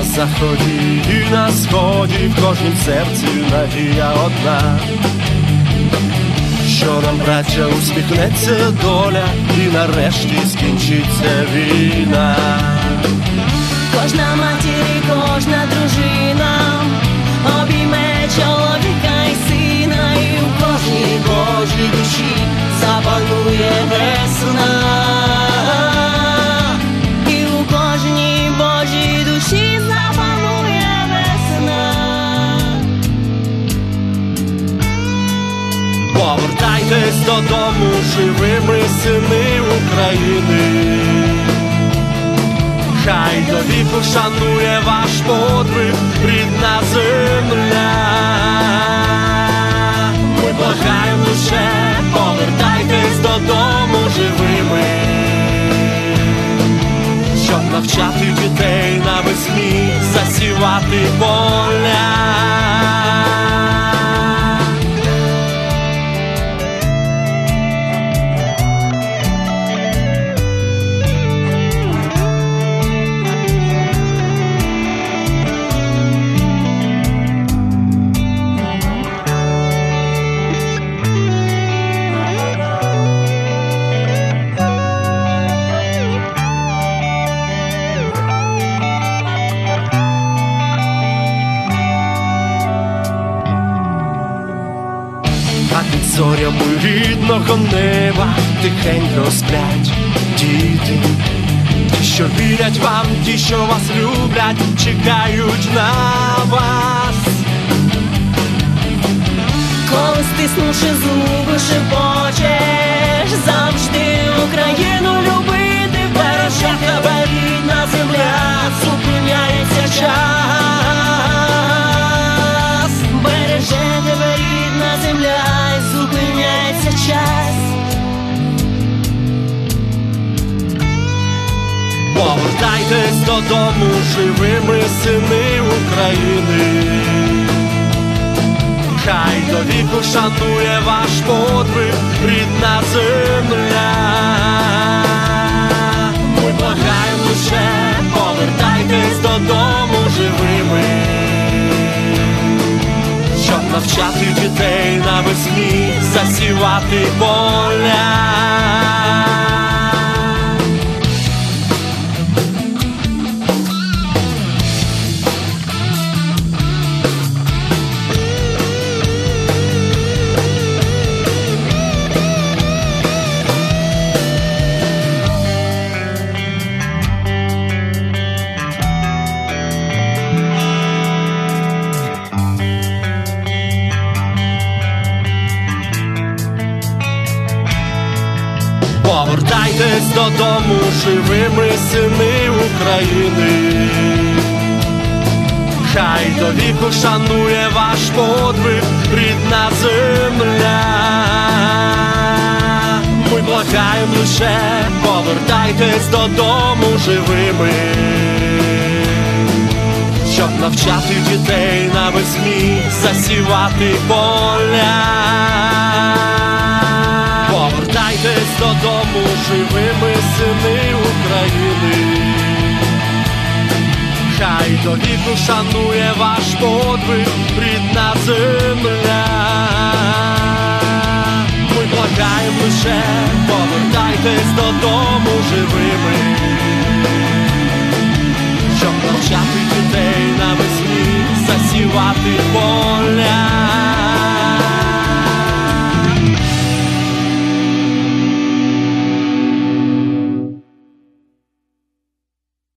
на заході і на сході, в кожнім серці надія одна, що нам, браття, усміхнеться доля і нарешті скінчиться війна. Кожна матір і кожна дружина обійме чоловіка і сина, і у кожній Божій душі запанує весна. І у кожній Божій душі запанує весна. Повертайтесь додому живими, сини України. Хай до віку шанує ваш подвиг рідна земля. Ми благаємо лише, повертайтесь додому живими, щоб навчати дітей навесні засівати поля. А під зорями рідного неба тихенько сплять діти, ті, що вірять вам, ті, що вас люблять, чекають на вас. Коли стиснувши зуби шепочеш завжди Україну любити, береже тебе рідна земля, зупиняється час. Береже тебе рідна земля, зупиняється час. Повертайтесь додому живими, сини України. Хай до віку шанує ваш подвиг рідна земля. Ми благаємо лише, повертайтесь додому живими, щоб навчати дітей навесні засівати поля. Повертайтесь додому живими, сини України. Хай до віку шанує ваш подвиг рідна земля. Ми благаємо лише, повертайтесь додому живими, щоб навчати дітей навесні засівати поля. Повертайтесь додому живими, сини України. Хай до віку шанує ваш подвиг рідна земля. Ми благаємо лише, повертайтесь додому живими, щоб навчати дітей навесні засівати поля.